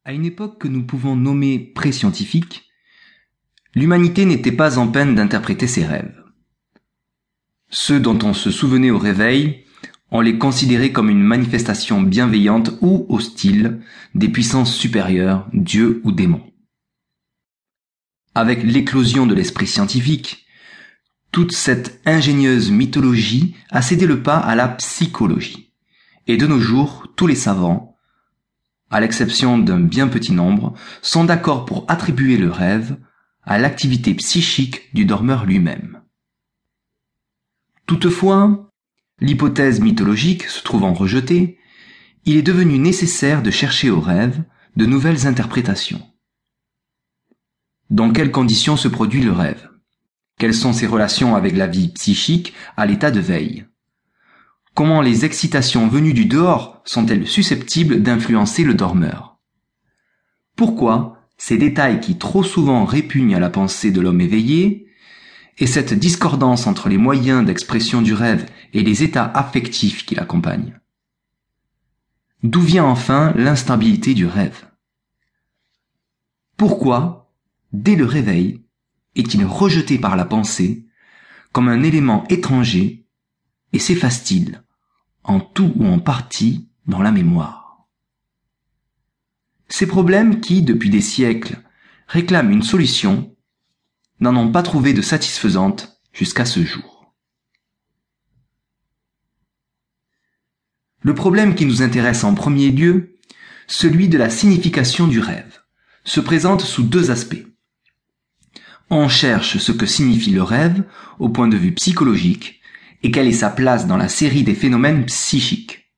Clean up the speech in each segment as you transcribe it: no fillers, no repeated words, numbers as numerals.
À une époque que nous pouvons nommer pré-scientifique, l'humanité n'était pas en peine d'interpréter ses rêves. Ceux dont on se souvenait au réveil, on les considérait comme une manifestation bienveillante ou hostile des puissances supérieures, dieux ou démons. Avec l'éclosion de l'esprit scientifique, toute cette ingénieuse mythologie a cédé le pas à la psychologie. Et de nos jours, tous les savants, à l'exception d'un bien petit nombre, sont d'accord pour attribuer le rêve à l'activité psychique du dormeur lui-même. Toutefois, l'hypothèse mythologique se trouvant rejetée, il est devenu nécessaire de chercher au rêve de nouvelles interprétations. Dans quelles conditions se produit le rêve ? Quelles sont ses relations avec la vie psychique à l'état de veille ? Comment les excitations venues du dehors sont-elles susceptibles d'influencer le dormeur ? Pourquoi ces détails qui trop souvent répugnent à la pensée de l'homme éveillé, et cette discordance entre les moyens d'expression du rêve et les états affectifs qui l'accompagnent ? D'où vient enfin l'instabilité du rêve ? Pourquoi, dès le réveil, est-il rejeté par la pensée comme un élément étranger et s'efface-t-il, en tout ou en partie, dans la mémoire ? Ces problèmes qui, depuis des siècles, réclament une solution, n'en ont pas trouvé de satisfaisante jusqu'à ce jour. Le problème qui nous intéresse en premier lieu, celui de la signification du rêve, se présente sous deux aspects. On cherche ce que signifie le rêve au point de vue psychologique et quelle est sa place dans la série des phénomènes psychiques.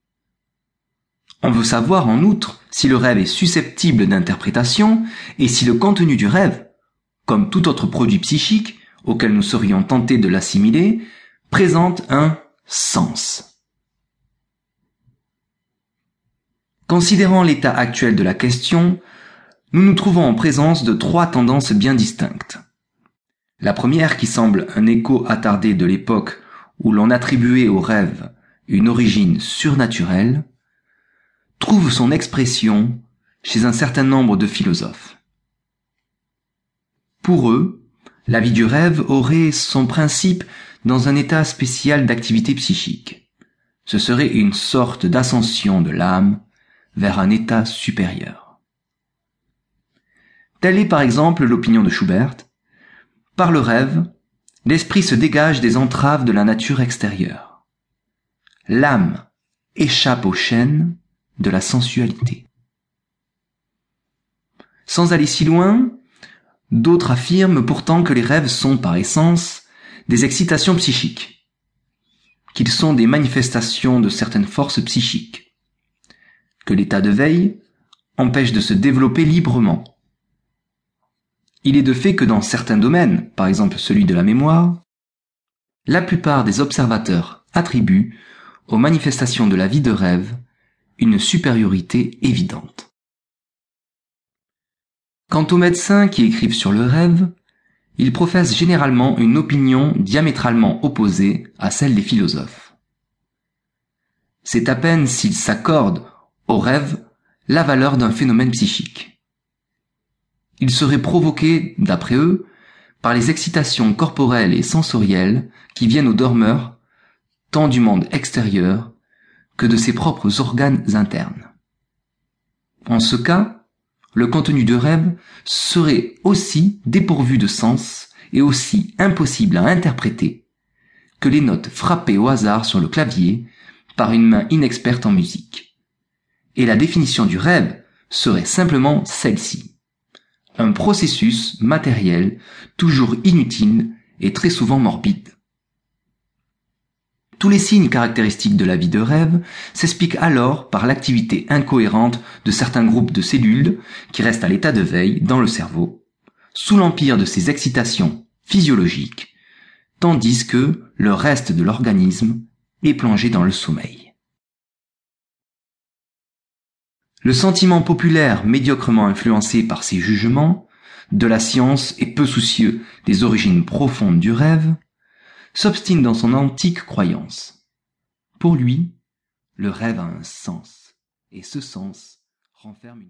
On veut savoir en outre si le rêve est susceptible d'interprétation et si le contenu du rêve, comme tout autre produit psychique auquel nous serions tentés de l'assimiler, présente un sens. Considérant l'état actuel de la question, nous nous trouvons en présence de trois tendances bien distinctes. La première, qui semble un écho attardé de l'époque où l'on attribuait au rêve une origine surnaturelle, trouve son expression chez un certain nombre de philosophes. Pour eux, la vie du rêve aurait son principe dans un état spécial d'activité psychique. Ce serait une sorte d'ascension de l'âme vers un état supérieur. Telle est par exemple l'opinion de Schubert. Par le rêve, l'esprit se dégage des entraves de la nature extérieure. L'âme échappe aux chaînes de la sensualité. Sans aller si loin, d'autres affirment pourtant que les rêves sont par essence des excitations psychiques, qu'ils sont des manifestations de certaines forces psychiques, que l'état de veille empêche de se développer librement. Il est de fait que dans certains domaines, par exemple celui de la mémoire, la plupart des observateurs attribuent aux manifestations de la vie de rêve une supériorité évidente. Quant aux médecins qui écrivent sur le rêve, ils professent généralement une opinion diamétralement opposée à celle des philosophes. C'est à peine s'ils s'accordent au rêve la valeur d'un phénomène psychique. Il serait provoqué, d'après eux, par les excitations corporelles et sensorielles qui viennent au dormeur, tant du monde extérieur que de ses propres organes internes. En ce cas, le contenu du rêve serait aussi dépourvu de sens et aussi impossible à interpréter que les notes frappées au hasard sur le clavier par une main inexperte en musique. Et la définition du rêve serait simplement celle-ci. Un processus matériel toujours inutile et très souvent morbide. Tous les signes caractéristiques de la vie de rêve s'expliquent alors par l'activité incohérente de certains groupes de cellules qui restent à l'état de veille dans le cerveau, sous l'empire de ces excitations physiologiques, tandis que le reste de l'organisme est plongé dans le sommeil. Le sentiment populaire médiocrement influencé par ces jugements de la science et peu soucieux des origines profondes du rêve, s'obstine dans son antique croyance. Pour lui, le rêve a un sens, et ce sens renferme une